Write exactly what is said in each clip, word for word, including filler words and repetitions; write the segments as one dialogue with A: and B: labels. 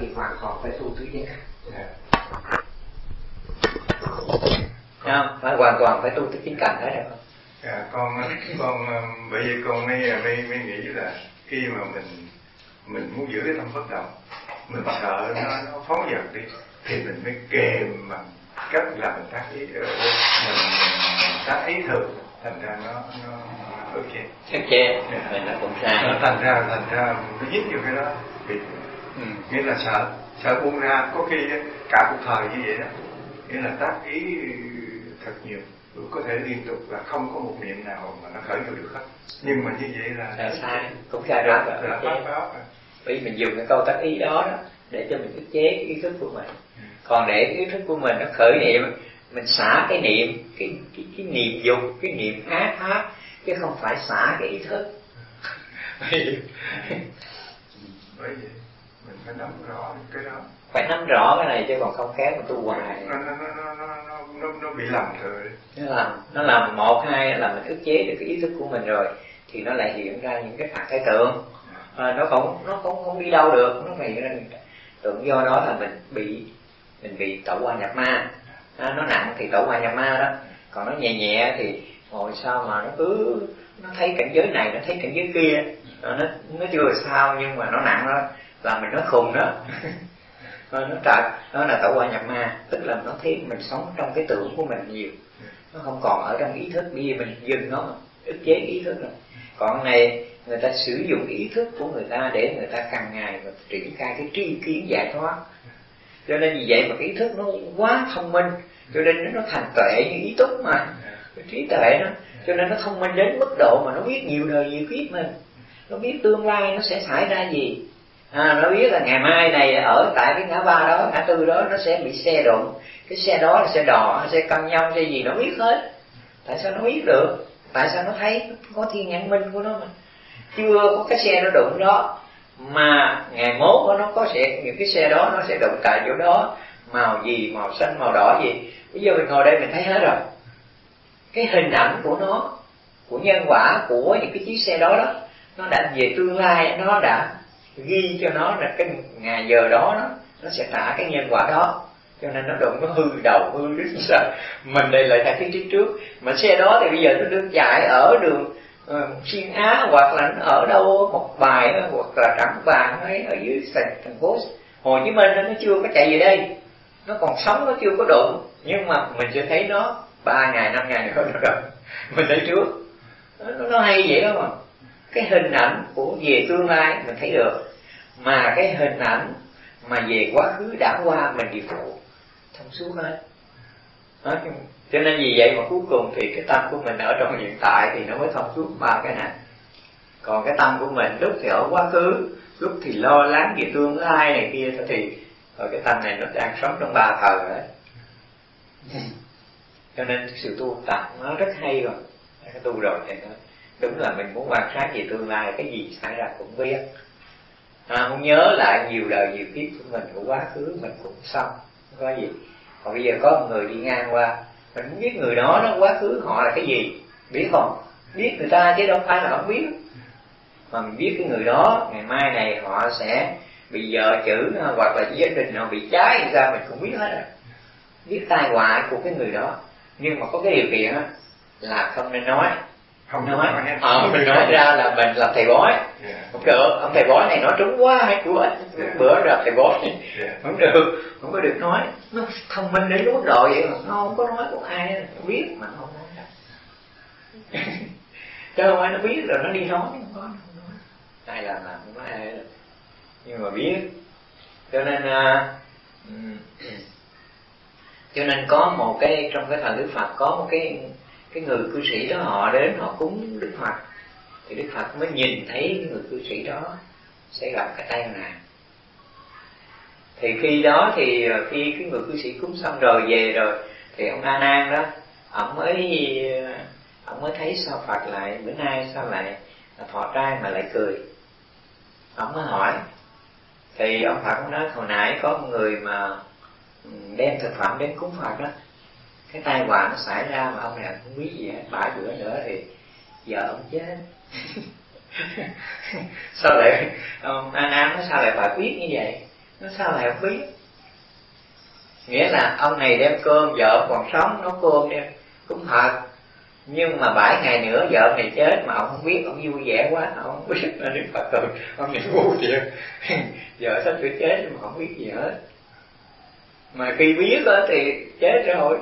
A: thì hoàn toàn phải tu tứ giác cảnh.
B: Không, phải hoàn toàn phải tu tứ chính cảnh đấy không?
C: Dạ, con con bởi vì con mới mới mới nghĩ là khi mà mình mình muốn giữ cái tâm bất động, mình sợ nó nó phóng dật đi thì mình mới kèm bằng cách là mình tác ý, mình tác ý thường, thành ra nó nó ức chế.
B: Ức chế, mình nó cũng sai.
C: Nó thành ra thành ra nó dính vô cái đó, bị ừ. nghĩa là sợ sợ buông ra, có khi cả cuộc thời như vậy đó, nghĩa là tác ý thật nhiều, có thể liên tục là không có một niệm nào mà nó khởi đầu được hết. Nhưng mà như vậy là
B: sai, sai. Cũng sai rồi.
C: Là bác báo.
B: Bởi vì mình dùng cái câu tác ý đó đó để cho mình ức chế cái ý thức của mình. Ừ. Còn để cái ý thức của mình nó khởi niệm, mình xả cái niệm, cái cái, cái niệm dục, cái niệm ác pháp, chứ không phải xả cái ý thức.
C: Bởi vậy mình phải nắm rõ cái đó.
B: Phải nắm rõ cái này chứ còn không khéo mà tu hoài.
C: Nó nó nó nó nó nó nó bị lầm rồi.
B: Nó làm nó làm một hai là mình ức chế được cái ý thức của mình rồi thì nó lại hiện ra những cái phạt thái tượng. À, nó không nó không không đi đâu được, nó hiện ra tượng. Do đó là mình bị mình bị tẩu hỏa nhập ma. À, nó nặng thì tẩu hỏa nhập ma đó, còn nó nhẹ nhẹ thì ngồi sao mà nó cứ nó thấy cảnh giới này, nó thấy cảnh giới kia, à, nó nó chưa sao nhưng mà nó nặng đó là mình nó khùng đó. Nó trời, nó là tẩu hỏa nhập ma, tức là nó thấy mình sống trong cái tưởng của mình nhiều, nó không còn ở trong ý thức, bởi vì mình dừng nó ức chế ý thức rồi. Còn này người ta sử dụng ý thức của người ta để người ta càng ngày mà triển khai cái tri kiến giải thoát. Cho nên vì vậy mà cái ý thức nó quá thông minh, cho nên nó thành tuệ như ý túc mà, cái trí tuệ đó, cho nên nó thông minh đến mức độ mà nó biết nhiều đời nhiều kiếp mình, nó biết tương lai nó sẽ xảy ra gì. À, nó biết là ngày mai này ở tại cái ngã ba đó, ngã tư đó nó sẽ bị xe đụng, cái xe đó là xe đò, nó sẽ căng nhau, xe gì nó biết hết. Tại sao nó biết được? Tại sao nó thấy có thiên nhãn minh của nó mà chưa có cái xe nó đụng đó, mà ngày mốt nó có sẽ những cái xe đó nó sẽ đụng tại chỗ đó, màu gì, màu xanh, màu đỏ gì. Bây giờ mình ngồi đây mình thấy hết rồi, cái hình ảnh của nó, của nhân quả của những cái chiếc xe đó đó, nó đã về tương lai, nó đã ghi cho nó là cái ngày giờ đó nó nó sẽ trả cái nhân quả đó, cho nên nó đụng, nó hư đầu hư đít sao. Mình đây lại thấy cái trước trước mà xe đó thì bây giờ nó được chạy ở đường uh, Xuyên Á, hoặc là nó ở đâu một bài, hoặc là Trảng Bàng hay ở dưới thành phố Hồ Chí Minh, nó chưa có chạy về đây, nó còn sống, nó chưa có đụng, nhưng mà mình sẽ thấy nó ba ngày năm ngày nữa rồi mình thấy trước. Nó, nó hay vậy đó mà. Cái hình ảnh của về tương lai mình thấy được, mà cái hình ảnh mà về quá khứ đã qua mình đều phụ thông suốt hết đó. Cho nên vì vậy mà cuối cùng thì cái tâm của mình ở trong hiện tại thì nó mới thông suốt ba cái này. Còn cái tâm của mình lúc thì ở quá khứ, lúc thì lo lắng về tương lai này kia, thì rồi cái tâm này nó đang sống trong ba thời rồi. Cho nên sự tu tập nó rất hay rồi, cái tu rồi thì nó đúng là mình muốn quan sát về tương lai, cái gì xảy ra cũng biết, à, muốn nhớ lại nhiều đời nhiều kiếp của mình, của quá khứ mình cũng xong, không có gì. Còn bây giờ có một người đi ngang qua, mình muốn biết người đó nó quá khứ họ là cái gì, biết không? Biết người ta chứ đâu phải là không biết. Mà mình biết cái người đó ngày mai này họ sẽ bị vợ chữ, hoặc là gia đình họ bị cháy thì sao mình cũng biết hết rồi. Biết tai họa của cái người đó, nhưng mà có cái điều kiện á là không nên nói. Không nói, ờ, mình nói ra là mình làm thầy bói, yeah. Không được, ông thầy bói này nói trúng quá hay của anh, yeah. Bữa rồi thầy bói, yeah. Không được, không có được nói. Nó thông minh đến mức độ vậy mà nó không có nói của ai, nó biết mà nó không nói đâu. Chứ không phải nó biết rồi nó đi nói, không có, không nói. Ai làm làm không nói ai đâu. Nhưng mà biết, cho nên uh, cho nên có một cái trong cái thời Đức Phật có một cái cái người cư sĩ đó, họ đến họ cúng Đức Phật, thì Đức Phật mới nhìn thấy cái người cư sĩ đó sẽ gặp cái tai nạn. Thì khi đó thì khi cái người cư sĩ cúng xong rồi về rồi thì ông A Nan đó, ông mới ông mới thấy sao Phật lại bữa nay sao lại thọ trai mà lại cười. Ông mới hỏi, thì ông Phật cũng nói hồi nãy có một người mà đem thực phẩm đến cúng Phật đó, cái tai họa nó xảy ra mà ông này không biết gì hết, bảy bữa nữa thì vợ ông chết. Sao lại ông A Nan nói sao lại phải biết như vậy? nó sao lại không biết? Nghĩa là ông này đem cơm, vợ còn sống nấu cơm đem cũng thật, nhưng mà bảy ngày nữa vợ này chết mà ông không biết, ông vui vẻ quá, ông không biết là Đức Phật từ ông này ngu thiệt. Vợ sắp sửa chết mà không biết gì hết, mà khi biết đó thì chết rồi.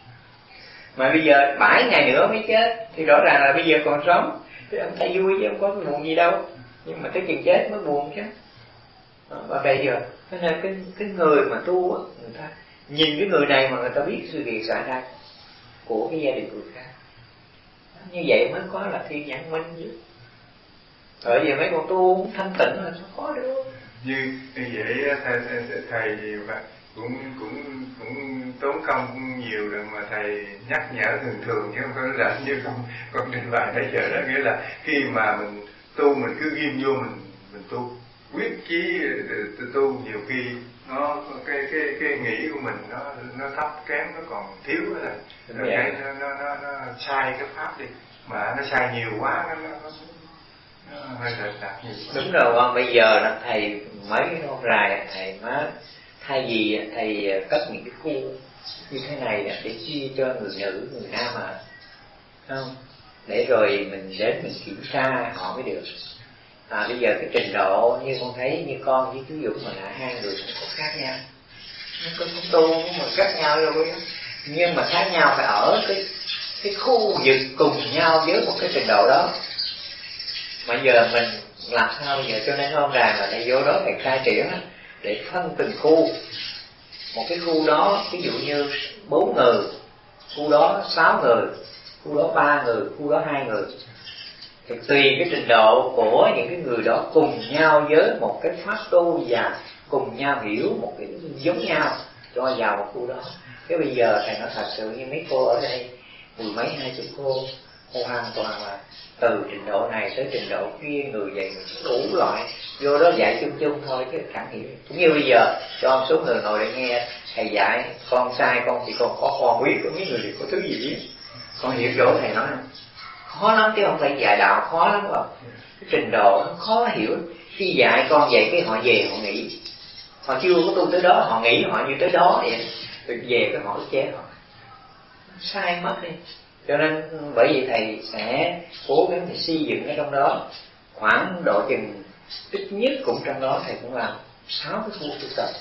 B: Mà bây giờ bảy ngày nữa mới chết thì rõ ràng là bây giờ còn sống thì ông thấy vui chứ không có buồn gì đâu, nhưng mà tới chừng chết mới buồn chứ. Và bây giờ thế nên cái cái người mà tu á, người ta nhìn cái người này mà người ta biết sự việc xảy ra của cái gia đình người khác, như vậy mới có là thiên nhãn minh chứ. Bởi vì mấy con tu thanh tịnh là sao có được.
C: Như như vậy thầy thầy, thầy cũng cũng cũng tốn công cũng nhiều rồi mà thầy nhắc nhở thường thường chứ không có là như con con trình bày nãy giờ đó, nghĩa là khi mà mình tu mình cứ ghim vô mình mình tu quyết chí tu, nhiều khi nó cái cái cái nghĩ của mình nó nó thấp kém, nó còn thiếu đó là cái nó, nó nó nó sai cái pháp đi, mà nó sai nhiều quá nó nó, nó hơi lệch lạc nhiều quá.
B: Đúng rồi con, bây giờ là thầy mấy cái hôm rày thầy nói thay vì thầy cất những cái khu như thế này để chia cho người nữ người nam mà không, để rồi mình đến mình kiểm tra họ mới được. À, bây giờ cái trình độ như con thấy như con với chú Dũng mà là hai người cũng có khác nhau, nó có không tu mà khác nhau rồi, nhưng mà khác nhau phải ở cái cái khu vực cùng nhau với một cái trình độ đó. Mà giờ mình làm sao bây giờ, cho nên hôm ràng là thầy vô đó thầy khai triển để phân từng khu. Một cái khu đó ví dụ như bốn người, khu đó sáu người, khu đó ba người, khu đó hai người, thì tùy cái trình độ của những cái người đó cùng nhau với một cái pháp tu và cùng nhau hiểu một cái giống nhau cho vào một khu đó. Cái bây giờ thầy nói thật sự như mấy cô ở đây mười mấy hai chục cô, hoàn toàn là từ trình độ này tới trình độ kia, người dạy người đủ loại vô đó dạy chung chung thôi chứ chẳng hiểu. Cũng như bây giờ cho một số người ngồi để nghe thầy dạy, con sai con thì con có con biết, có mấy người thì có thứ gì biết, con hiểu chỗ thầy nói không? Khó lắm chứ không phải dạy đạo khó lắm rồi. Cái trình độ nó khó hiểu. Khi dạy con vậy cái họ về họ nghĩ, họ chưa có tu tới đó họ nghĩ họ như tới đó vậy, rồi về cái họ chế họ sai mất đi. Cho nên bởi vì thầy sẽ cố gắng để xây dựng ở trong đó khoảng độ chừng ít nhất cũng trong đó thầy cũng làm sáu cái khu tu tập.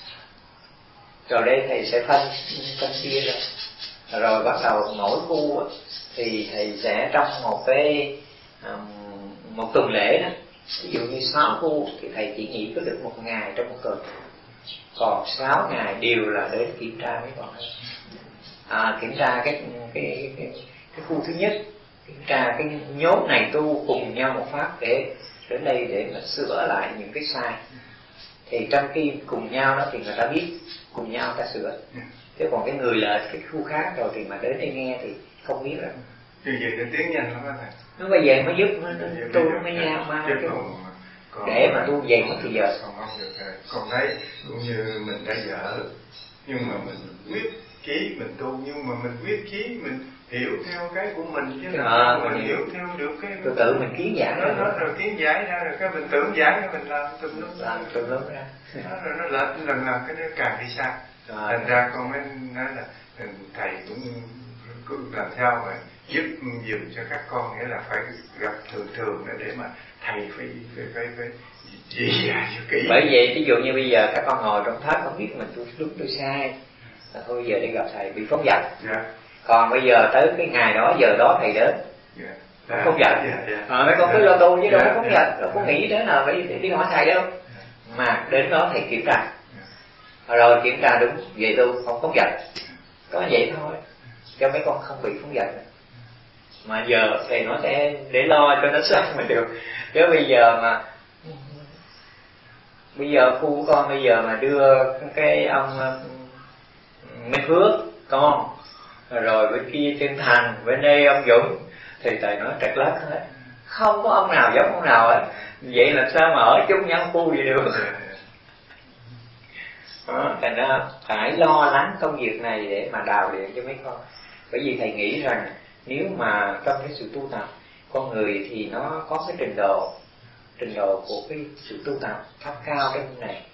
B: Rồi đây thầy sẽ phân phân chia ra, rồi bắt đầu mỗi khu thì thầy sẽ trong một cái um, một tuần lễ đó, ví dụ như sáu khu thì thầy chỉ nghỉ có được một ngày trong một tuần, còn sáu ngày đều là đến kiểm tra mấy con à, kiểm tra cái cái, cái cái khu thứ nhất, kiểm tra cái nhóm này tu cùng nhau một pháp để đến đây để mà sửa lại những cái sai. Thì trong khi cùng nhau đó thì người ta biết cùng nhau ta sửa, chứ còn cái người là cái khu khác rồi thì mà đến đây nghe thì không biết rồi.
C: Như vậy nó tiến nhanh lắm đó thầy.
B: Nó bây giờ mới giúp nó tu nó mới nhau mà cái để mà tu về mất thì giờ
C: không không được thầy. Còn thấy cũng như mình đã dở, nhưng mà mình quyết chí mình tu, nhưng mà mình quyết chí mình hiểu theo cái của mình chứ
B: à,
C: mình,
B: mình
C: hiểu theo được cái
B: từ tự mình kiến giải
C: nó, nó rồi kiến giải ra rồi cái mình tưởng giải cho mình làm tùm lum
B: làm tùm lum ra
C: nó rồi nó lệch lần lần cái nó càng đi xa. Thành ra con mới nói là thầy cũng cứ làm sao mà giúp dùm cho các con, nghĩa là phải gặp thường thường để mà thầy phải phải phải phải chỉ dạy cho kỹ.
B: Bởi vậy ví dụ như bây giờ các con ngồi trong tháp không biết mình tu đúng tu sai, là thôi giờ đi gặp thầy bị phóng dật.
C: Yeah.
B: Còn bây giờ tới cái ngày đó giờ đó thầy đến
C: yeah.
B: không phóng dật.
C: Yeah, yeah.
B: À, mấy con cứ lo tu chứ đâu
C: yeah,
B: có phóng
C: yeah.
B: dật, đâu có nghĩ đến là phải đi hỏi thầy đâu. Yeah. Mà đến đó thầy kiểm tra, yeah. rồi kiểm tra đúng vậy tu không phóng dật, có vậy thôi, cho mấy con không bị phóng dật. Mà giờ thầy nói sẽ để lo cho nó xong mới được, chứ bây giờ mà bây giờ khu của con bây giờ mà đưa cái ông Minh Phước con, rồi bên kia Trân Thành, bên đây ông Dũng, thì thầy nói trật lất hết, không có ông nào giống ông nào hết. Vậy làm sao mà ở chung nhau khu vậy được? Đó, thành ra phải lo lắng công việc này để mà đào luyện cho mấy con. Bởi vì thầy nghĩ rằng nếu mà trong cái sự tu tập, con người thì nó có cái trình độ trình độ của cái sự tu tập thấp cao trong này,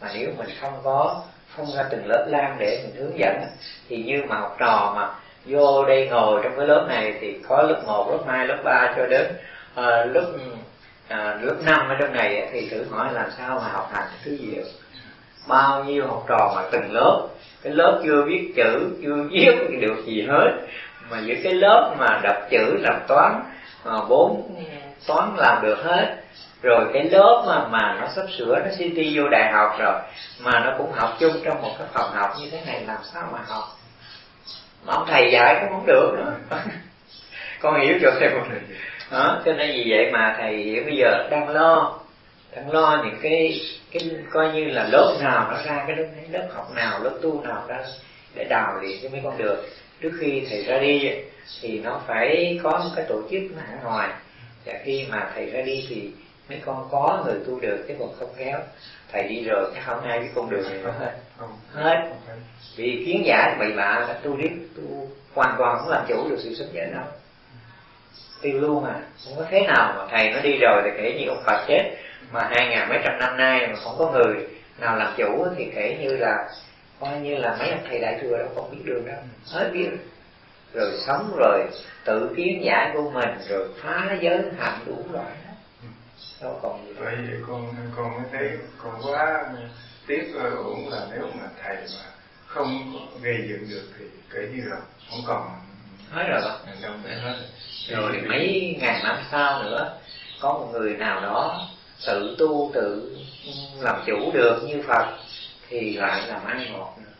B: Mà nếu mình không có không ra từng lớp lan để mình hướng dẫn, thì như mà học trò mà vô đây ngồi trong cái lớp này thì có lớp một, lớp hai, lớp ba cho đến à, lớp à, lớp năm ở trong này, thì thử hỏi làm sao mà học hành thứ gì được. Bao nhiêu học trò mà từng lớp, cái lớp chưa biết chữ, chưa viết được gì hết, mà giữa cái lớp mà đọc chữ, làm toán, mà bốn toán làm được hết. Rồi cái lớp mà mà nó sắp sửa nó xê tê vô đại học rồi, mà nó cũng học chung trong một cái phòng học như thế này, làm sao mà học. Mà ông thầy dạy cũng không được nữa. Con hiểu cho thầy một đó. Cho nên vì vậy mà thầy hiểu bây giờ đang lo đang lo những cái cái coi như là lớp nào nó ra cái lớp lớp học nào, lớp tu nào ra để đào luyện cho mấy con được. Trước khi thầy ra đi thì nó phải có một cái tổ chức ở ngoài, và khi mà thầy ra đi thì mấy con có người tu được, chứ còn không kéo thầy đi rồi chắc không ai biết con đường này nữa hết. Hết vì kiến giả bậy bạ đã tu riết, tu hoàn toàn không làm chủ được sự sống chết đâu, tiêu luôn à. Không có thế nào mà thầy nó đi rồi thì kể như ông Phật chết mà hai ngàn mấy trăm năm nay mà không có người nào làm chủ, thì kể như là coi như là mấy ông thầy đại thừa đâu còn biết đường đâu, hết biết rồi. Sống rồi tự kiến giải của mình, rồi phá giới hành đủ loại đó, đâu còn gì.
C: Vậy con con mới thấy con quá tiếc uổng là nếu mà thầy mà không gây dựng được thì kể như là không còn
B: hết rồi đó.
C: Hết.
B: Rồi thì mấy ngàn năm sau nữa có một người nào đó tự tu tự làm chủ được như Phật thì lại làm ăn ngọt nữa.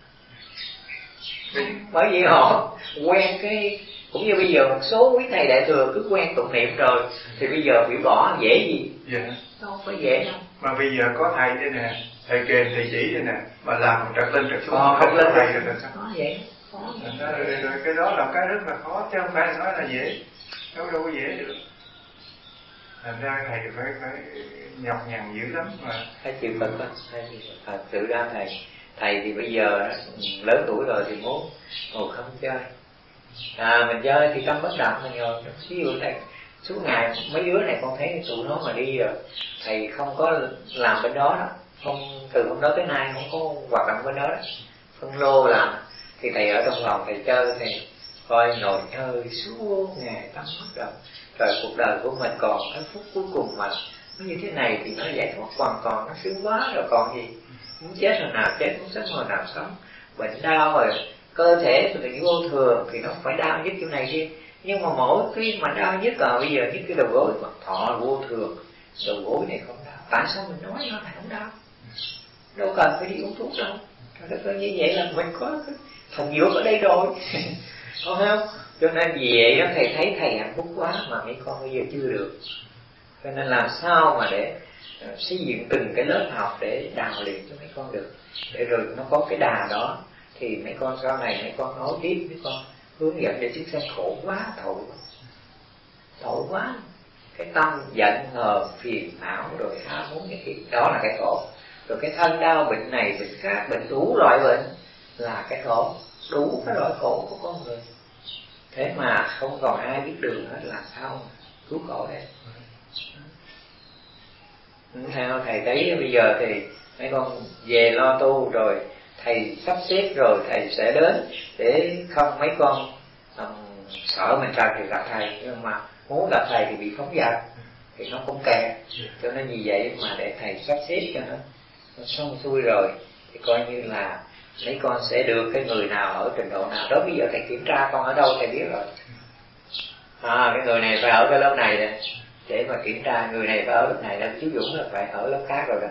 B: Bởi vì họ quen cái, cũng như bây giờ một số quý thầy đại thừa cứ quen tụng niệm rồi thì bây giờ bị bỏ dễ gì?
C: Dạ.
B: Đâu phải dễ đâu.
C: Mà bây giờ có thầy đây nè, thầy kèm thầy chỉ đây nè, mà làm trật lên trật xuống
B: ờ,
C: không lên thầy
B: rồi
C: là sao?
B: Khó vậy. Khó
C: rồi, rồi, rồi cái đó là cái rất là khó, chứ không phải là nói là dễ, đâu đâu có dễ được. Thành ra thầy phải phải nhọc nhằn dữ lắm mà.
B: Phải chịu Phật đó, phải chịu Phật. Tự ra thầy, thầy thì bây giờ lớn tuổi rồi thì muốn ngồi không chơi. À mình chơi thì tâm bất động mình ngồi. Ví dụ thầy suốt ngày mấy đứa này con thấy tụi nó mà đi rồi, thầy không có làm bên đó đó, không từ hôm đó tới nay không có hoạt động bên đó đó, phân lô làm, thì thầy ở trong lòng thầy chơi, thầy coi ngồi chơi suốt ngày tâm bất động. Rồi cuộc đời của mình còn cái phút cuối cùng mà nó như thế này thì nó giải thoát hoàn toàn, nó sướng quá rồi còn gì. Muốn chết hồi nào chết, muốn sống hồi nào sống. Bệnh đau rồi cơ thể thì vô thường thì nó phải đau nhất kiểu này kia, nhưng mà mỗi cái mà đau nhất là bây giờ nhất cái đầu gối mà thọ vô thường, đầu gối này không đau. Tại sao mình nói nó lại không đau? Đâu cần phải đi uống thuốc đâu. Thật ra như vậy là mình có thần dược ở đây rồi. Có không? Cho nên vì vậy đó thầy thấy thầy hạnh phúc quá mà mấy con bây giờ chưa được. Cho nên làm sao mà để uh, xây dựng từng cái lớp học để đào luyện cho mấy con được, để rồi nó có cái đà đó thì mấy con sau này mấy con nói tiếp, mấy con hướng dẫn để chúng sanh khổ quá, thổi thổi quá, cái tâm giận hờn phiền não rồi ham muốn cái gì đó là cái khổ. Rồi cái thân đau bệnh này bệnh khác, bệnh đủ loại bệnh là cái khổ, đủ cái loại khổ của con người. Thế mà không còn ai biết đường hết, làm sao mà cứu khổ đây. Theo thầy thấy bây giờ thì mấy con về lo tu rồi, thầy sắp xếp rồi thầy sẽ đến, để không mấy con um, sợ mình ra thì gặp thầy, nhưng mà muốn gặp thầy thì bị phóng dật thì nó cũng kẹt. Cho nên vì vậy mà để thầy sắp xếp cho nó, nó xong xuôi rồi thì coi như là mấy con sẽ được cái người nào ở trình độ nào đó. Bây giờ thầy kiểm tra con ở đâu thầy biết rồi. À cái người này phải ở cái lớp này nè, để mà kiểm tra người này phải ở lớp này, là chú Dũng là phải ở lớp khác rồi đó.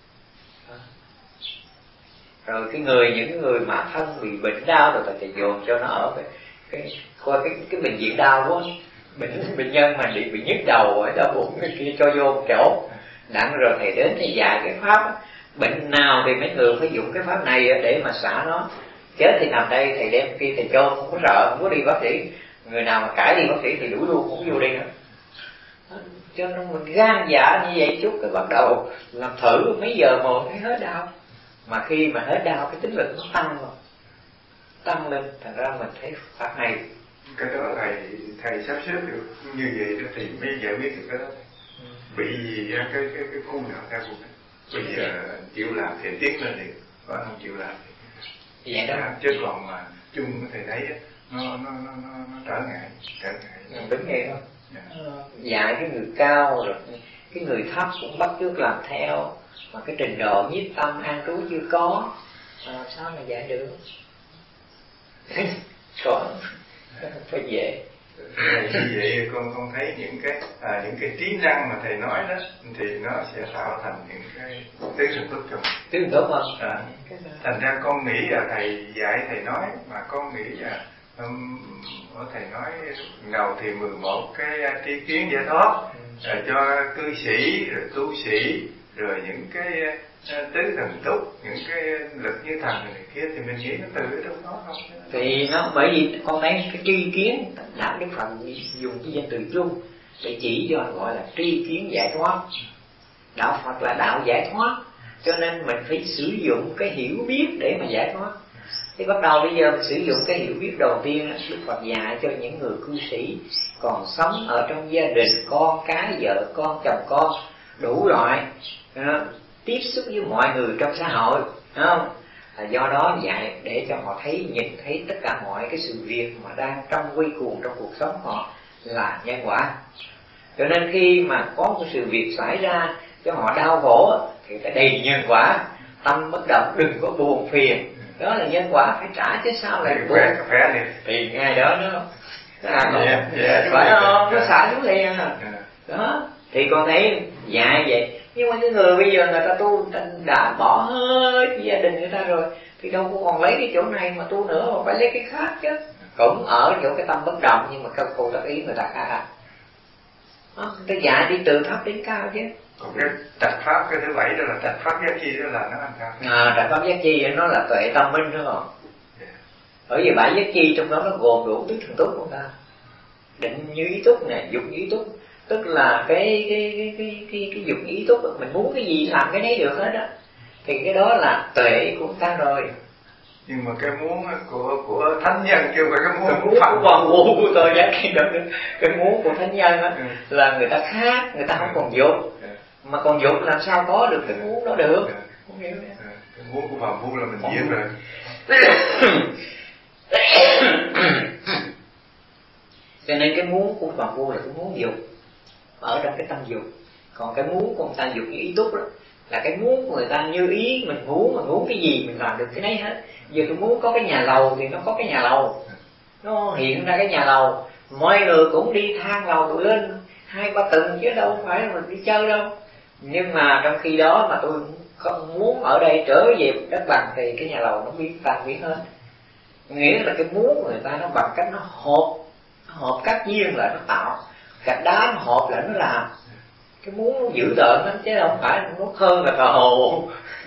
B: Rồi cái người, những người mà thân bị bệnh đau rồi thầy dồn cho nó ở cái cái coi cái cái bệnh viện đau quá, bệnh bệnh nhân mà bị bị nhức đầu ở đó bụng cái kia cho vô một chỗ đặng, rồi thầy đến thầy dạy cái pháp bệnh nào thì mấy người phải dùng cái pháp này để mà xả nó. Chết thì nằm đây thầy đem kia thầy chôn, không có sợ, không có đi bác sĩ. Người nào mà cãi đi bác sĩ thì đuổi luôn, không vô đi nữa. Cho nên mình gan dạ như vậy chút, cái bắt đầu làm thử mấy giờ một thấy hết đau. Mà khi mà hết đau cái tính lực nó tăng rồi, tăng lên, thành ra mình thấy pháp này.
C: Cái đó thầy thầy sắp xếp được như vậy đó thì mới giải quyết được cái đó. Ừ. Bị gì ra cái cái cái khu nào ra cuộc. bây giờ chịu làm thì tiến lên liền, có không chịu làm thì
B: vậy đó.
C: chứ còn mà chung thầy thấy nó nó nó nó, nó trở ngại trở ngại
B: đúng vậy thôi. Dạy cái người cao rồi cái người thấp cũng bắt chước làm theo, mà cái trình độ nhiếp tâm an trú chưa có, à, sao mà dạy được? Có phải dễ.
C: Như vậy con con thấy những cái à, những cái trí năng mà thầy nói đó thì nó sẽ tạo thành những cái tiếng sự tốt trong
B: tiếng tốt không?
C: À, thành ra con nghĩ là thầy dạy thầy nói mà con nghĩ là um, thầy nói đầu thì mười một cái tri kiến giải thoát ừ. cho cư sĩ rồi tu sĩ rồi những cái uh, tứ thần túc, những cái lực như thần này kia thì mình nghĩ nó từ ở trong đó không?
B: Thì nó bởi vì con thấy cái tri kiến đạo Đức Phật dùng cái danh từ chung để chỉ cho gọi là tri kiến giải thoát. Đạo Phật là đạo giải thoát, cho nên mình phải sử dụng cái hiểu biết để mà giải thoát. Thì bắt đầu bây giờ mình sử dụng cái hiểu biết đầu tiên, Đức Phật dạy cho những người cư sĩ còn sống ở trong gia đình, con cái, vợ con, chồng con, đủ loại à, tiếp xúc với mọi người trong xã hội, đúng không? À, do đó dạy để cho họ thấy, nhìn thấy tất cả mọi cái sự việc mà đang trong quy cuồng trong cuộc sống họ là nhân quả. Cho nên khi mà có một sự việc xảy ra cho họ đau khổ thì phải đầy nhân quả, tâm bất động, đừng có buồn phiền, đó là nhân quả, phải trả chứ sao lại buồn. Thì ngay đó nó à, yeah, yeah, phải không? Nó xả xuống liền à. Đó thì con thấy dạy vậy. Nhưng mà cái người bây giờ người ta tu đã bỏ hết gia đình người ta rồi thì đâu có còn lấy cái chỗ này mà tu nữa, mà phải lấy cái khác chứ. Cũng ở chỗ cái tâm bất động, nhưng mà các cô tác ý người ta khác à. Đó, người ta dạy đi từ thấp đến cao chứ.
C: Còn cái trạch pháp cái thứ bảy đó là trạch pháp giác chi, đó là nó làm sao?
B: À, trạch pháp giác chi nó là tuệ tâm minh đúng không? Yeah. Bởi vì bảy giác chi trong đó nó gồm đủ tứ thần túc của ta. Định như ý túc nè, dục như ý túc, tức là cái cái cái cái cái, cái dục ý túc, mình muốn cái gì làm cái đấy được hết á. Thì cái đó là tuệ của ta rồi.
C: Nhưng mà cái muốn của của thánh nhân kêu phải cái muốn
B: cái muốn của hoàng vũ của tôi giá cái đó, cái muốn của thánh nhân á ừ. là người ta khác, người ta không còn dục, ừ. mà còn dục làm sao có được cái muốn đó được? Ừ. Không hiểu đấy.
C: Ừ. Cái muốn của hoàng vũ là mình giết rồi.
B: Cho nên cái muốn của hoàng vũ là cái muốn dục ở trong cái tâm dục, còn cái muốn của người ta dục như ý túc đó là cái muốn của người ta như ý mình muốn, mà muốn cái gì mình làm được cái đấy hết. Giờ tôi muốn có cái nhà lầu thì nó có cái nhà lầu, nó hiện ra cái nhà lầu, mọi người cũng đi thang lầu tụi lên hai ba tầng chứ đâu phải là mình đi chơi đâu. Nhưng mà trong khi đó mà tôi không muốn ở đây trở về đất bằng thì cái nhà lầu nó biến tan biến hết. Nghĩa là cái muốn của người ta nó bằng cách nó hộp, nó hộp các duyên lại nó tạo, gạch đá nó hộp lại nó làm. Cái muốn nó dữ tợn lắm chứ không phải nó hơn là cờ hồ.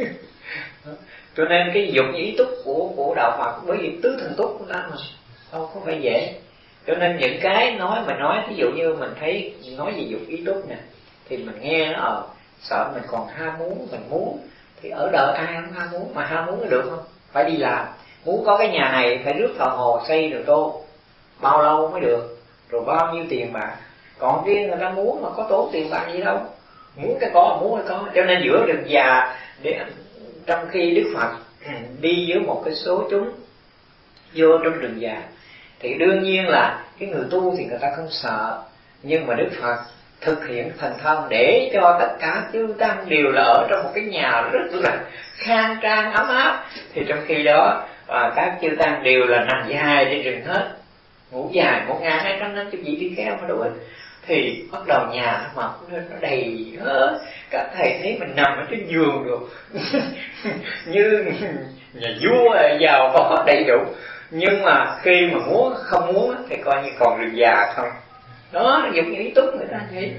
B: Cho nên cái dục ý túc của của đạo Phật, bởi vì tứ thần túc của ta mà đâu có phải dễ. Cho nên những cái nói mình nói, ví dụ như mình thấy nói về dục ý túc nè, thì mình nghe nó ờ sợ mình còn ham muốn, mình muốn thì ở đời ai không ham muốn, mà ham muốn được không? Phải đi làm, muốn có cái nhà này phải rước thợ hồ xây rồi tô, bao lâu mới được, rồi bao nhiêu tiền bạc. Còn riêng người ta muốn mà có tốn tiền bạc gì đâu, muốn cái có muốn cái có. Cho nên giữa rừng già để, trong khi Đức Phật đi với một cái số chúng vô trong rừng già thì đương nhiên là cái người tu thì người ta không sợ, nhưng mà Đức Phật thực hiện thần thông để cho tất cả chư tăng đều là ở trong một cái nhà rất là khang trang ấm áp. Thì trong khi đó à, các chư tăng đều là nằm dài trên rừng hết, ngủ dài một ngàn hai trăm năm chục vị đi theo mà đuổi. Thì bắt đầu nhà nó mọc lên, nó đầy hết. Các thầy thấy mình nằm ở trên giường được như nhà vua giàu có đầy đủ. Nhưng mà khi mà muốn không muốn thì coi như còn rừng già không. Đó là giống như ý túc người ta vậy.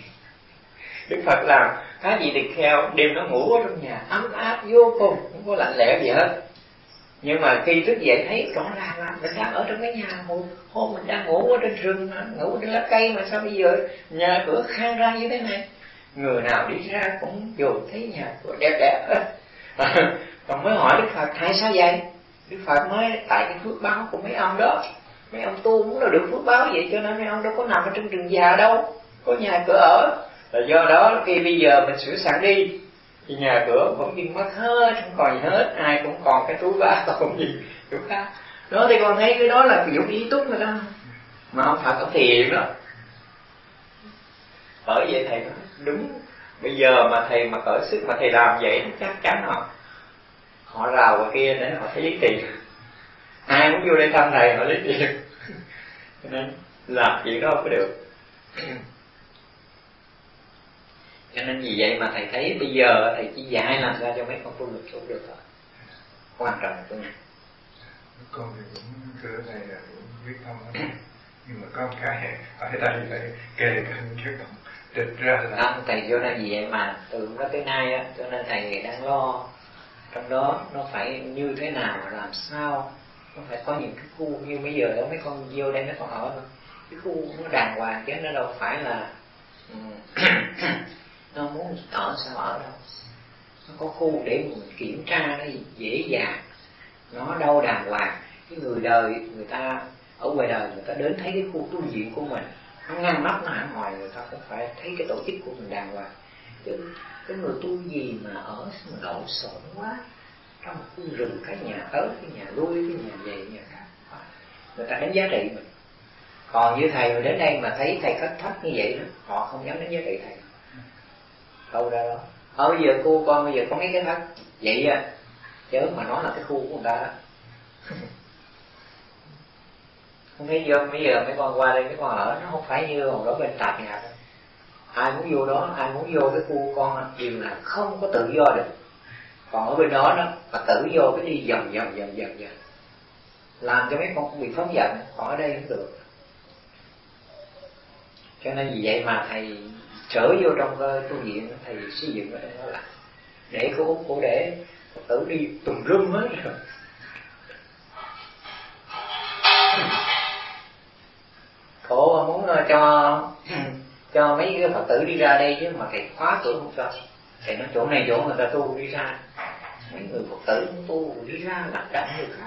B: Đức Phật làm cái gì thì theo, đêm nó ngủ ở trong nhà ấm áp vô cùng, không có lạnh lẽo gì hết. Nhưng mà khi thức dậy thấy rõ ràng là mình đang ở trong cái nhà, một hôm mình đang ngủ ở trên rừng, ngủ trên lá cây, mà sao bây giờ nhà cửa khang ra như thế này. Người nào đi ra cũng dù thấy nhà cửa đẹp đẹp. Còn mới hỏi Đức Phật tại sao vậy? Đức Phật nói tại cái phước báo của mấy ông đó, mấy ông tu muốn là được phước báo vậy, cho nên mấy ông đâu có nằm ở trong rừng già đâu, có nhà cửa ở. Là do đó khi bây giờ mình sửa sẵn đi thì nhà cửa cũng đi mất hết, không còn gì hết, ai cũng còn cái túi vá còn gì chỗ khác. Đó thì con thấy cái đó là kiểu ý túc rồi đó, mà ông Phật ông thiền đó. Bởi vậy thầy nói đúng, bây giờ mà thầy mà cởi sức mà thầy làm vậy chắc chắn họ họ rào qua kia để họ thấy lấy tiền. Ai muốn vô đây thăm thầy họ lấy tiền. Cho nên làm chuyện đó không có được. Cho nên vì vậy mà thầy thấy bây giờ thầy chỉ dạy làm sao cho mấy con tu lực xuống được thôi. Quan trọng là cái này.
C: Con thì cũng cửa này là cũng biết thông lắm. Nhưng mà có một cái ở đây phải kề cận chứ không trịch ra là
B: không, thầy vô đây vì vậy mà từ lúc đó tới nay á, cho nên thầy đang lo trong đó nó phải như thế nào, làm sao nó phải có những cái khu như bây giờ đó mấy con vô đây mấy con ở thôi. Cái khu nó đàng hoàng chứ nó đâu phải là nó muốn ở sao ở đâu. Nó có khu để mình kiểm tra nó dễ dàng, nó đâu đàng hoàng. Cái người đời người ta ở ngoài đời người ta đến thấy cái khu tu viện của mình nó ngăn nắp nó hẳn hoài, người ta cũng phải thấy cái tổ chức của mình đàng hoàng. Chứ cái người tu gì mà ở mà lộn xộn quá, trong một khu rừng, cái nhà tới cái nhà lui, cái nhà về nhà khác, người ta đánh giá trị mình. Còn như thầy mà đến đây mà thấy thầy thách thách như vậy đó, họ không dám đánh giá trị thầy đâu ra đó. Ở bây giờ cô con bây giờ có mấy cái thách vậy á, chứ mà nói là cái khu của người ta đó. Không thấy vô bây giờ mấy con qua đây mấy con ở nó không phải như hồi đó bên tạp nhà đâu. Ai muốn vô đó, ai muốn vô cái khu con đều là không có tự do được. Còn ở bên đó đó mà tự vô cái đi vòng vòng vòng vòng vòng làm cho mấy con cũng bị phóng dật. Còn ở đây không được. Cho nên vì vậy mà thầy trở vô trong tu viện, thầy xây dựng ở đây đó là để cô cô để Phật tử đi tùm rum hết rồi. Cô muốn cho cho mấy cái Phật tử đi ra đây chứ mà thầy khóa cửa không cho. Thầy nói chỗ này chỗ người ta tu đi ra, mấy người Phật tử tu đi ra lạc đẳng người khác.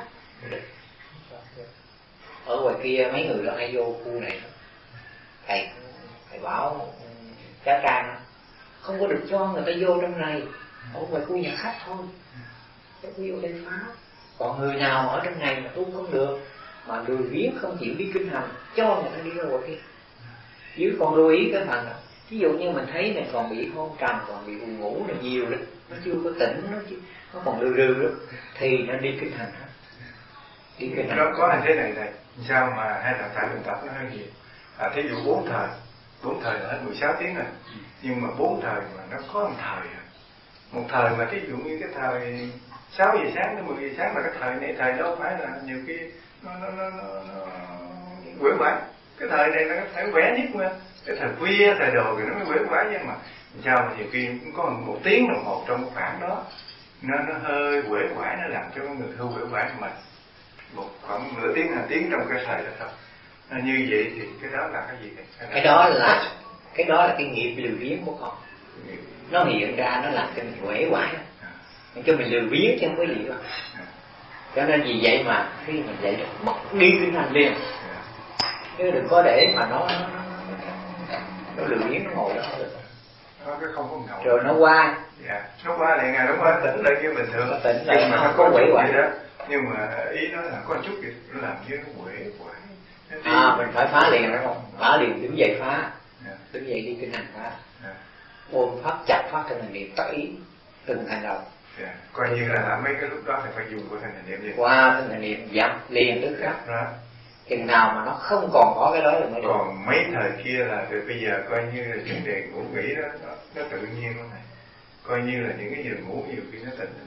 B: Ở ngoài kia mấy người đó hay vô khu này đó. Thầy thầy bảo cha Trang không có được cho người ta vô trong này, ở ngoài khu nhà khách thôi, cái khu vô đây phá. Còn người nào mà ở trong này mà tu không được, mà lười biếng không chịu đi kinh hành, cho người ta đi ra ngoài kia. Chứ còn lưu ý cái phần, ví dụ như mình thấy mình còn bị hôn trầm, còn bị buồn ngủ là nhiều đó, nó chưa có tỉnh, nó chưa, nó còn lừ lừ đó, thì nó đi kinh hành hết. Đi kinh hành.
C: Nó có như thế này này, sao mà hai thằng tại mình tập nó hơi nhiều. À, thí dụ bốn thời, bốn thời là hết mười sáu tiếng rồi, nhưng mà bốn thời mà nó có một thời à. Một thời mà thí dụ như cái thời sáu giờ sáng đến mười giờ sáng, mà cái thời này thời đâu phải là nhiều khi nó nó nó nó, nó quể quải. Cái thời này nó phải quẻ nhất mà, cái thời khuya thời đồ thì nó mới quể quải, nhưng mà sao mà nhiều khi cũng có một tiếng đồng hồ trong một khoảng đó nó nó hơi quể quải, nó làm cho người hư quể quải mà một khoảng nửa tiếng là tiếng trong cái thời đó thôi. Như vậy thì cái đó là cái gì này? Cái,
B: cái đó là cái đó là cái nghiệp lười biếng của con. Nó hiện ra nó làm cho mình quể quải, à. Cho mình lười biếng chứ không có gì đâu. À. Cho nên vì vậy mà khi mình dậy được mất đi tinh thần liền, à. Chứ đừng có để mà nó nó, nó, nó lười biếng nó ngồi đó được.
C: Nó cái không có ngầu.
B: Rồi nó qua.
C: Dạ, nó qua lại ngày nó qua tỉnh lại như bình thường.
B: Nó tỉnh lại,
C: nhưng mà
B: nó
C: nó có
B: quể quải
C: đó. Nhưng mà ý nó là có chút gì nó làm như nó quể quải.
B: À, mình phải phá liền đó không? Phá liền, đứng dậy phá,
C: yeah.
B: Đứng dậy đi kinh hành phá,
C: yeah.
B: Ôm pháp chặt pháp thành hành niệm tác ý từng hành động.
C: Yeah. Coi như là, là mấy cái lúc đó thì phải dùng của thành hành niệm gì?
B: Qua thành hành niệm dặm liền tức khắc.
C: Yeah.
B: Chừng nào mà nó không còn có cái đó rồi mới được.
C: Còn mấy thời kia là từ bây giờ coi như là chuyện đề ngủ nghỉ đó, nó, nó tự nhiên đó này. Coi như là những cái giờ ngủ nhiều khi nó tỉnh.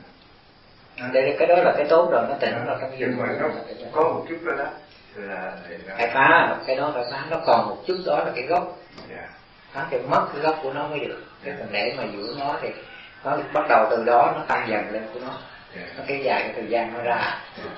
B: Đây cái đó là cái tốt rồi, nó tỉnh
C: yeah.
B: rồi trong giờ
C: ngủ. Nó có một chút đó đó. Là, là...
B: phải phá, cái đó phải phá, nó còn một chút đó là cái gốc.
C: Yeah.
B: Phá cái mất cái gốc của nó mới được. Cái phần để mà giữ nó thì nó bắt đầu từ đó nó tăng dần lên của nó. Yeah. Nó kéo dài cái thời gian nó ra.
C: Yeah.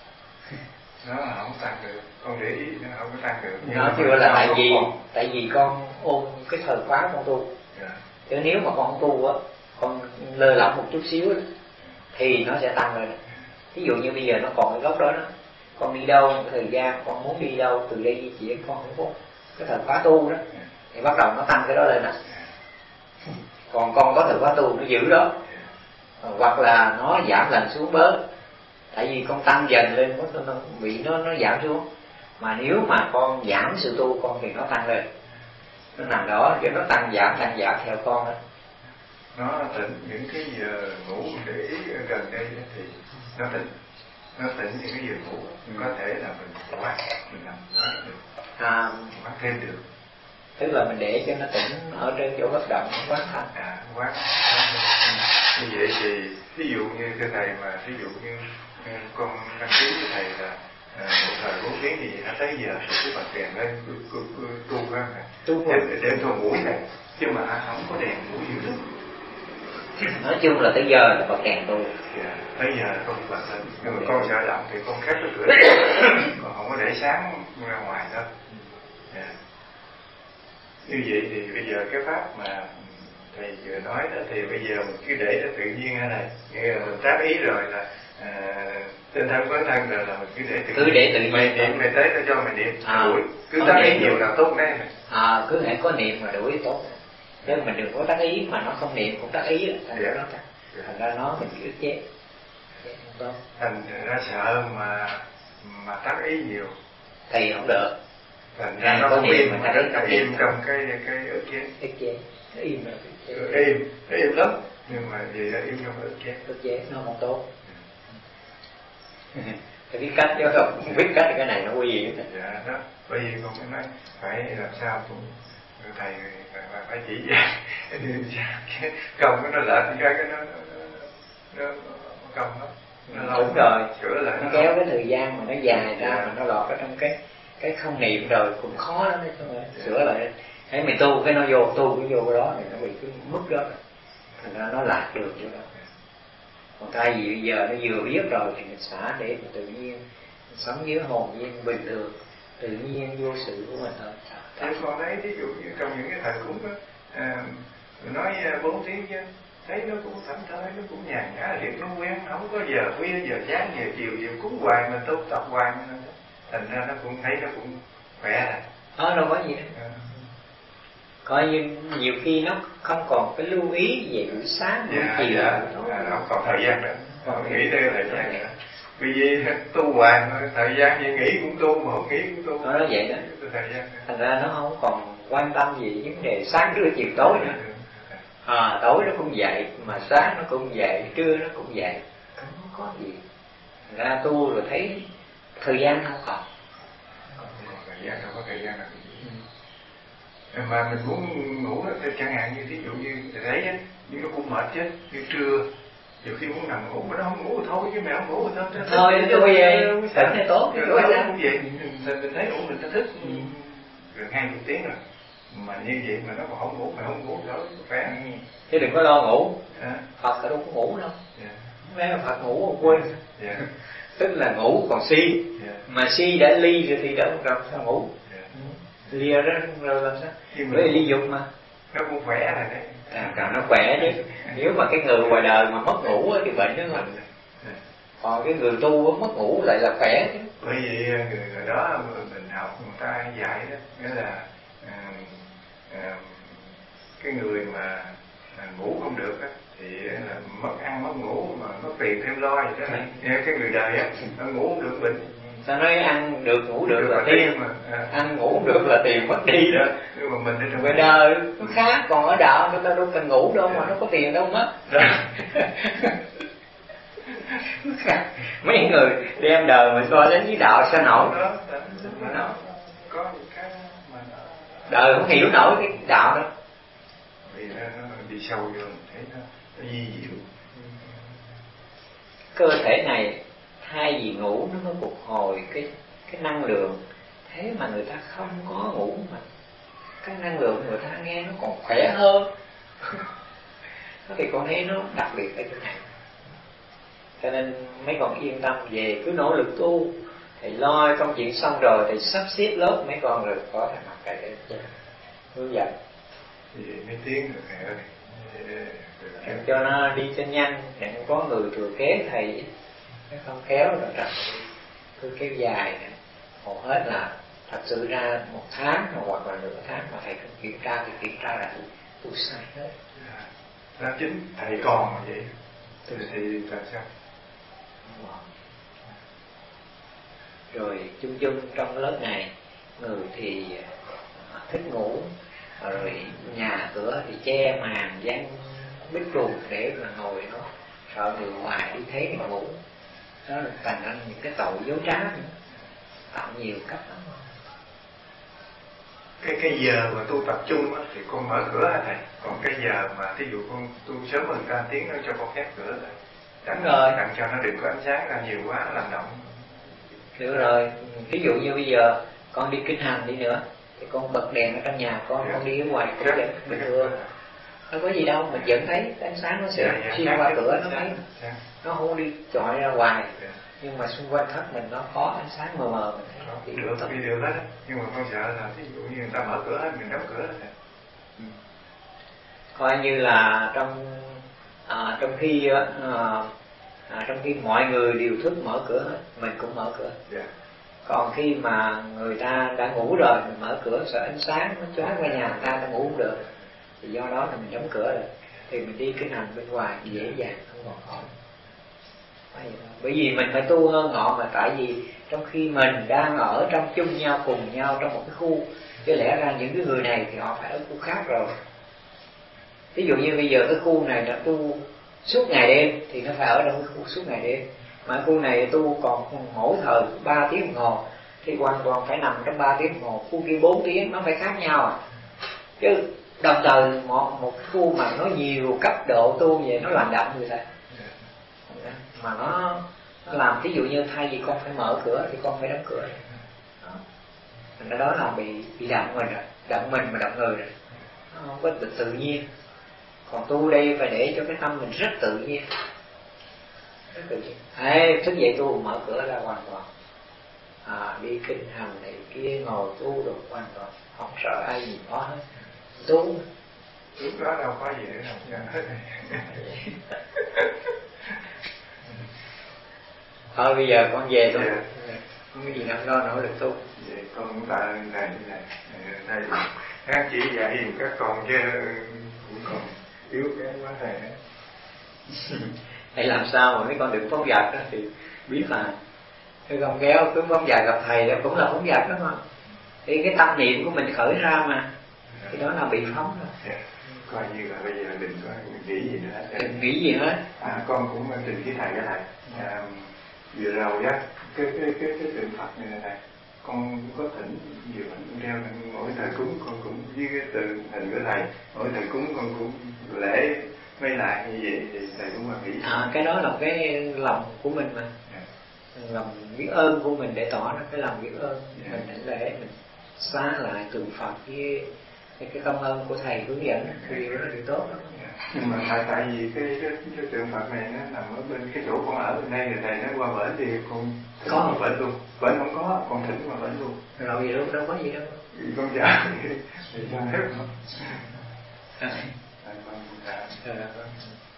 C: Nó không tăng được, con để ý nó không có tăng được. Nhưng
B: nó chưa là tại vì còn. Tại vì con ôm cái thời khóa con tu. Yeah. Chứ nếu mà con không tu á, con lơ lỏng một chút xíu đó, thì nó sẽ tăng lên. Ví dụ như bây giờ nó còn cái gốc đó đó, con đi đâu cái thời gian con muốn đi đâu từ đây di chuyển con cũng có cái thời khóa tu đó, thì bắt đầu nó tăng cái đó lên nè. còn con có thực khóa tu nó giữ đó, hoặc là nó giảm dần xuống bớt, tại vì con tăng dần lên nó, nó bị nó nó giảm xuống. Mà nếu mà con giảm sự tu con thì nó tăng lên, nó nằm đó chứ nó tăng giảm tăng giảm theo con đó.
C: Nó tỉnh những cái giờ ngủ để ý ở gần đây thì nó tỉnh, nó tỉnh những cái giờ ngủ ừ. Có thể là mình quát, mình nằm quát được,
B: à,
C: quát thêm được,
B: tức là mình để cho nó tỉnh ở trên chỗ bất động quát thanh.
C: À quát, như vậy thì ví dụ như thưa thầy, mà ví dụ như con đăng ký với thầy là à, một thời bốn tiếng thì đã tới giờ thì cứ bật đèn lên tu hơn này, đêm đêm thôi ngủ này, chứ mà không có đèn ngủ nhiều lắm.
B: Nói chung là tới giờ là bật đèn tu.
C: Dạ, tới giờ không bật lên. Nhưng mà con sợ động thì con khép cái cửa, còn không có để sáng ra ngoài đâu. Dạ. Như vậy thì bây giờ cái pháp mà thầy vừa nói đó thì bây giờ mình cứ để nó tự nhiên ở đây, nghĩa là mình tác ý rồi là à, tinh thân quán thân rồi là mình cứ để tự
B: cứ
C: nhiên.
B: để tự nhiên.
C: Mày niệm mày tới nó cho mày niệm,
B: à,
C: đuổi. Cứ tác ý nhiều là tốt đấy.
B: À, cứ hãy có niệm mà đuổi tốt. Chứ mình đừng có tác ý mà nó không niệm cũng tác ý là thành ra nó thành ra nó mình cứ ức chế.
C: Thành ra sợ mà mà tác ý nhiều
B: thì không được.
C: Thành ra nó không im, mà nó im trong cái cái ức chế.
B: Ức chế, nó im rồi.
C: Im, nó im lắm, nhưng mà vì nó im trong ức chế.
B: Ức chế nó không tốt. Thì biết cách chứ không biết cách cái này nó nguy hiểm.
C: Dạ đó, bởi vì con mới nói phải làm sao cũng thầy phải chỉ dạy công cái nó lệch cái cái nó nó công nó nó
B: đúng rồi,
C: sửa lại
B: nó kéo cái thời gian mà nó dài ra mà nó lọt ở trong cái cái không niệm rồi cũng khó lắm đấy, không phải sửa lại. Thế mình tu cái nó vô tu cái vô cái đó thì nó bị cái mức đó, thành ra nó lạc được chỗ đó. Còn thay vì bây giờ nó vừa biết rồi thì mình xả để mình tự nhiên mình sống với hồn nhiên bình thường, tự nhiên vô sự của mình thôi.
C: Thế con thấy ví dụ như trong những cái thời cúng đó, à, mình nói bốn tiếng chứ thấy nó cũng thảnh thơi, nó cũng nhàn nhã, liệt nó quen, không có giờ khuya giờ sáng giờ chiều giờ cúng hoài mình tu tập hoài, thành ra nó cũng thấy nó cũng khỏe rồi.
B: Đó đâu có gì đâu. À. Coi như nhiều khi nó không còn cái lưu ý về buổi sáng buổi
C: dạ,
B: chiều,
C: dạ, dạ, không còn thời gian nữa, không nghĩ tới thời gian nữa. Vì vì tu hoài thời gian gì nghỉ cũng tu, mà không nghỉ cũng tu.
B: Nó nói vậy đó. Thành ra nó không còn quan tâm gì vấn đề sáng trưa chiều tối nữa. À, tối nó cũng vậy, mà sáng nó cũng vậy, trưa nó cũng vậy, không có gì. Thành ra tu rồi thấy thời gian không còn.
C: Thời gian không có thời gian nào. Ừ. Mà mình muốn ngủ đó, chẳng hạn như ví dụ như thấy á, nhưng nó cũng mệt chứ, như trưa nhiều khi muốn nằm ngủ mà nó không ngủ thôi, chứ mày không ngủ thôi thôi
B: thôi tôi về tỉnh thì tốt
C: rồi đó cũng vậy. Mình thấy ủ mình ta thức gần hai mươi tiếng rồi mà như vậy mà nó còn không ngủ, mày không ngủ nữa khỏe.
B: Chứ đừng có lo ngủ.
C: À.
B: Phật đâu có ngủ đâu.
C: Yeah.
B: Mấy Phật ngủ không quên.
C: Yeah.
B: Tức là ngủ còn si. Yeah. Mà si đã ly rồi thì đâu cần sao ngủ. Yeah. Lìa ra rồi làm sao? Với ly dục mà.
C: Nó cũng khỏe rồi đấy.
B: À, càng nó khỏe chứ. Nếu mà cái người ngoài đời mà mất ngủ thì bệnh đó mà. Còn cái người tu mất ngủ lại là khỏe chứ.
C: Bởi vì người, người đó mình học người ta dạy đó, nghĩa là à, à, cái người mà à, ngủ không được á thì là mất ăn mất ngủ mà mất tiền thêm lo vậy đó. Nghe cái người đời á nó ngủ không được bệnh.
B: Sao nói ăn được ngủ được, được là
C: tiền mà
B: à. Ăn ngủ không được là tiền mất đi đó.
C: Nhưng mà mình ở trong
B: ngoài đời nó khác, còn ở đạo người ta đâu cần ngủ đâu mà nó có tiền đâu mất. Mấy người đem đời mà so đến với đạo sao nổi
C: đó, đó. Có những cái mà nó...
B: đời không hiểu nổi cái đạo đó.
C: Vì nó, nó đi sâu vô mình thấy nó, nó di diệu.
B: Cơ thể này thay vì ngủ nó mới phục hồi cái cái năng lượng, thế mà người ta không có ngủ mà cái năng lượng người ta nghe nó còn khỏe hơn. Thì con thấy nó đặc biệt ở chỗ này. Cho nên mấy con yên tâm về cứ nỗ lực tu, thầy lo công chuyện xong rồi thầy sắp xếp lớp mấy con rồi có thầy mặc thầy để hướng dẫn.
C: Vì mấy tiếng rồi thầy ơi,
B: để cho nó đi cho nhanh, để có người thừa kế thầy, nó không kéo rồi trật cứ kéo dài này. Hầu hết là thật sự ra một tháng hoặc là nửa tháng mà thầy không kiểm tra thì kiểm tra là tôi sai hết.
C: Đó chính thầy còn mà vậy thì, thì làm sao?
B: Rồi chung chung trong lớp này, người thì thích ngủ, rồi nhà cửa thì che màn dán bít ruột để mà ngồi nó sợ người ngoài đi thấy mình ngủ. Đó là thành ra những cái tội dối trá nữa, tạo nhiều cách lắm.
C: Cái cái giờ mà tu tập trung á, thì con mở cửa hả thầy? Còn cái giờ mà thí dụ con tu sớm hơn ra tiếng nữa cho con khép cửa lại. Đặng,
B: rồi.
C: Đặng cho nó đừng có ánh sáng ra nhiều quá nó làm động.
B: Được rồi, ví dụ như bây giờ con đi kinh hành đi nữa thì con bật đèn ở trong nhà con, yeah. Con đi ở ngoài cũng vẫn bình thường. Không có gì đâu, mình vẫn thấy ánh sáng nó sẽ yeah, yeah, xuyên yeah, qua yeah, cửa nó thấy yeah. Nó không đi chọi ra ngoài yeah. Nhưng mà xung quanh thất mình nó có ánh sáng mờ mờ mình thấy nó
C: thì được thật. Đi được hết, nhưng mà con sợ là ví dụ như người ta mở cửa hết mình đóng cửa hết. Ừ.
B: Coi như là trong à, trong khi à, à, trong khi mọi người đều thức mở cửa hết, mình cũng mở cửa. Yeah. Còn khi mà người ta đã ngủ rồi mình mở cửa sợ ánh sáng nó chói qua nhà người ta, ta ngủ không được, thì do đó là mình đóng cửa rồi, thì mình đi kinh hành bên ngoài dễ dàng không còn khó. Bởi vì mình phải tu hơn họ, mà tại vì trong khi mình đang ở trong chung nhau cùng nhau trong một cái khu, chứ lẽ ra những cái người này thì họ phải ở khu khác rồi. Ví dụ như bây giờ cái khu này là tu suốt ngày đêm thì nó phải ở trong cái khu suốt ngày đêm, mà khu này tu còn mỗi thời ba tiếng đồng hồ thì hoàn toàn phải nằm trong ba tiếng đồng hồ, khu kia bốn tiếng, nó phải khác nhau à. Chứ đồng thời một, một khu mà nó nhiều cấp độ tu vậy nó làm động người ta, mà nó, nó làm ví dụ như thay vì con phải mở cửa thì con phải đóng cửa. Đó, thành ra đó là bị bị động mình rồi, động mình mà động người rồi, nó không có tự, tự nhiên. Còn tu đây phải để cho cái tâm mình rất tự nhiên, rất tự nhiên. Ê, thức dậy tu mở cửa ra hoàn toàn, à, đi kinh hành này kia ngồi tu được hoàn toàn, không sợ ai gì có hết. Tu
C: lúc đó đâu có gì nữa đâu hết.
B: Thôi bây giờ con về thôi, yeah. Không có gì nặng lo nỗ lực tu.
C: Vậy con cũng tại này như này, này hát chỉ dạy các con chứ cũng còn yếu kém quá thầy.
B: Thầy làm sao mà mấy con đừng phóng dật đó thì biết là cái con kéo cứ phóng dật gặp thầy đó cũng là phóng dật đó mà. Thì cái tâm niệm của mình khởi ra mà, thì đó là bị phóng rồi.
C: Yeah. Coi như là bây giờ đừng có nghĩ gì nữa hết.
B: Đừng nghĩ gì hết.
C: À, con cũng trình với thầy cái này. À, vừa rồi á, cái cái cái cái tượng Phật này này, con có thỉnh vừa mình đeo mỗi thời cúng con cũng với cái tượng hình của thầy, mỗi thời cúng con cũng lễ mấy lại như vậy thì thầy cũng mà nghĩ.
B: À, cái đó là cái lòng của mình mà. Yeah. Lòng biết ơn của mình để tỏ ra cái lòng biết ơn. Yeah. Mình định lễ mình xá lại tượng Phật với cái, cái công ơn của thầy hướng dẫn thì điều đó là điều tốt lắm.
C: Nhưng mà tại tại vì cái, cái, cái tượng Phật này nó nằm ở bên cái chỗ con ở bên đây, rồi thầy nó qua bển thì con có bển luôn, bển không có, con thỉnh qua bển luôn.
B: Rồi gì đâu, đâu có gì đâu.
C: Thì con chào thì cho hết.
B: À.
C: Con chào.